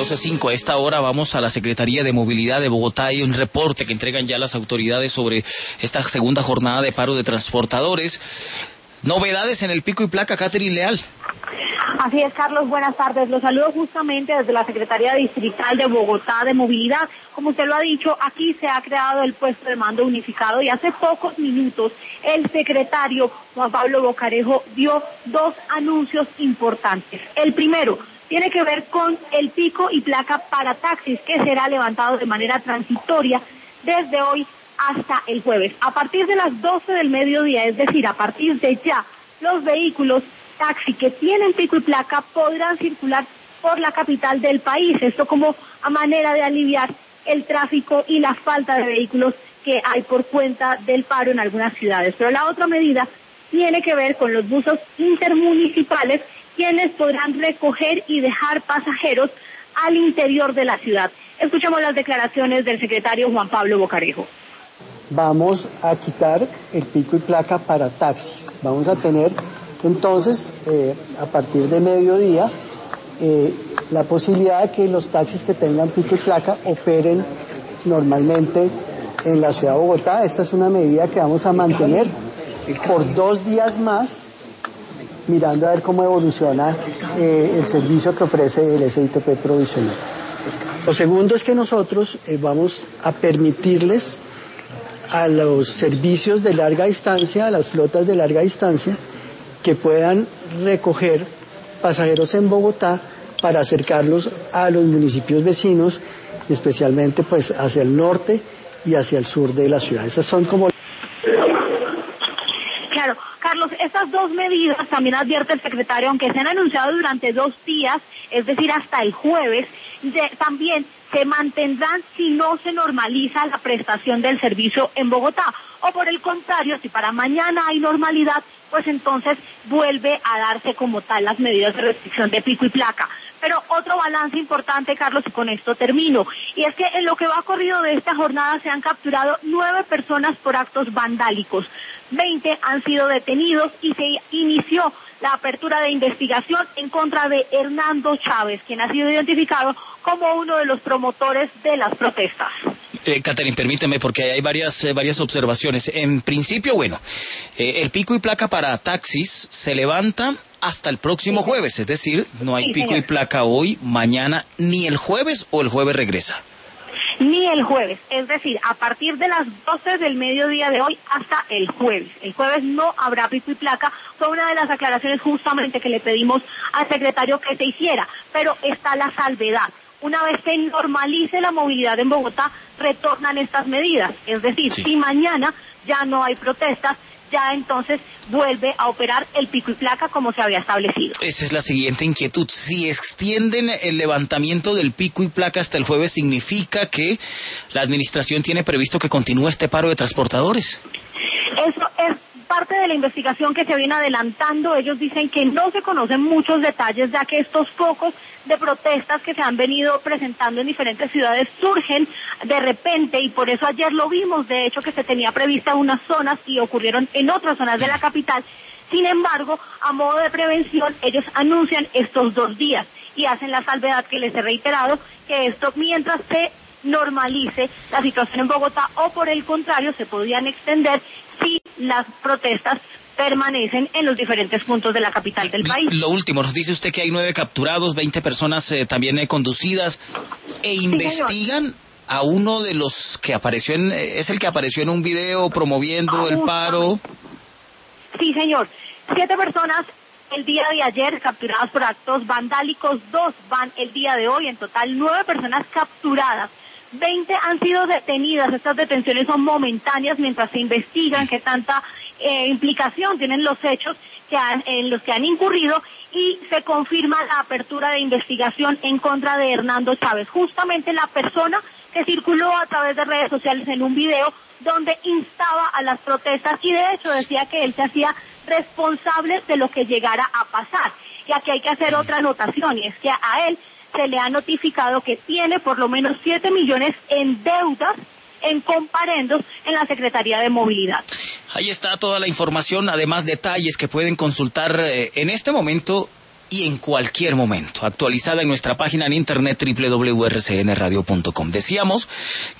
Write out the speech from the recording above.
12:05. A esta hora vamos a la Secretaría de Movilidad de Bogotá. Hay un reporte que entregan ya las autoridades sobre esta segunda jornada de paro de transportadores. Novedades en el pico y placa, Catherine Leal. Así es, Carlos, buenas tardes. Los saludo justamente desde la Secretaría Distrital de Bogotá de Movilidad. Como usted lo ha dicho, aquí se ha creado el puesto de mando unificado y hace pocos minutos el secretario Juan Pablo Bocarejo dio dos anuncios importantes. El primero tiene que ver con el pico y placa para taxis, que será levantado de manera transitoria desde hoy hasta el jueves. A partir de las 12 del mediodía, es decir, a partir de ya, los vehículos taxi que tienen pico y placa podrán circular por la capital del país. Esto como a manera de aliviar el tráfico y la falta de vehículos que hay por cuenta del paro en algunas ciudades. Pero la otra medida tiene que ver con los buses intermunicipales, quienes podrán recoger y dejar pasajeros al interior de la ciudad. Escuchamos las declaraciones del secretario Juan Pablo Bocarejo. Vamos a quitar el pico y placa para taxis. Vamos a tener entonces, a partir de mediodía, la posibilidad de que los taxis que tengan pico y placa operen normalmente en la ciudad de Bogotá. Esta es una medida que vamos a mantener por 2 días más, mirando a ver cómo evoluciona el servicio que ofrece el SITP provisional. Lo segundo es que nosotros vamos a permitirles a los servicios de larga distancia, a las flotas de larga distancia, que puedan recoger pasajeros en Bogotá para acercarlos a los municipios vecinos, especialmente pues hacia el norte y hacia el sur de la ciudad. Esas son como... Claro, Carlos, estas dos medidas también advierte el secretario, aunque se han anunciado durante 2 días, es decir, hasta el jueves, también se mantendrán si no se normaliza la prestación del servicio en Bogotá. O por el contrario, si para mañana hay normalidad, pues entonces vuelve a darse como tal las medidas de restricción de pico y placa. Pero otro balance importante, Carlos, y con esto termino, y es que en lo que va corrido de esta jornada se han capturado 9 personas por actos vandálicos. 20 han sido detenidos y se inició la apertura de investigación en contra de Hernando Chávez, quien ha sido identificado como uno de los promotores de las protestas. Catherine, permíteme, porque hay varias observaciones. En principio, el pico y placa para taxis se levanta hasta el próximo jueves, es decir, no hay pico y placa hoy, mañana, ni el jueves, o el jueves regresa. Ni el jueves, es decir, a partir de las 12 del mediodía de hoy hasta el jueves. El jueves no habrá pico y placa, fue una de las aclaraciones justamente que le pedimos al secretario que se hiciera, pero está la salvedad. Una vez se normalice la movilidad en Bogotá, retornan estas medidas. Es decir, si mañana ya no hay protestas, ya entonces vuelve a operar el pico y placa como se había establecido. Esa es la siguiente inquietud. Si extienden el levantamiento del pico y placa hasta el jueves, ¿significa que la administración tiene previsto que continúe este paro de transportadores? Eso es parte de la investigación que se viene adelantando. Ellos dicen que no se conocen muchos detalles, ya que estos focos de protestas que se han venido presentando en diferentes ciudades surgen de repente, y por eso ayer lo vimos, de hecho, que se tenía prevista unas zonas y ocurrieron en otras zonas de la capital. Sin embargo, a modo de prevención, ellos anuncian estos 2 días y hacen la salvedad que les he reiterado, que esto mientras se normalice la situación en Bogotá, o por el contrario, se podrían extender si las protestas permanecen en los diferentes puntos de la capital del país. Lo último, nos dice usted que hay 9 capturados, 20 personas también conducidas, investigan señor, a uno de los que apareció es el que apareció en un video promoviendo el paro. Sí, señor. 7 personas el día de ayer capturadas por actos vandálicos, 2 van el día de hoy, en total 9 personas capturadas. 20 han sido detenidas. Estas detenciones son momentáneas mientras se investigan qué tanta implicación tienen los hechos en los que han incurrido, y se confirma la apertura de investigación en contra de Hernando Chávez, justamente la persona que circuló a través de redes sociales en un video donde instaba a las protestas y de hecho decía que él se hacía responsable de lo que llegara a pasar. Y aquí hay que hacer otra anotación, y es que a él se le ha notificado que tiene por lo menos 7 millones en deudas en comparendos en la Secretaría de Movilidad. Ahí está toda la información, además detalles que pueden consultar en este momento y en cualquier momento, actualizada en nuestra página en internet www.rcnradio.com. Decíamos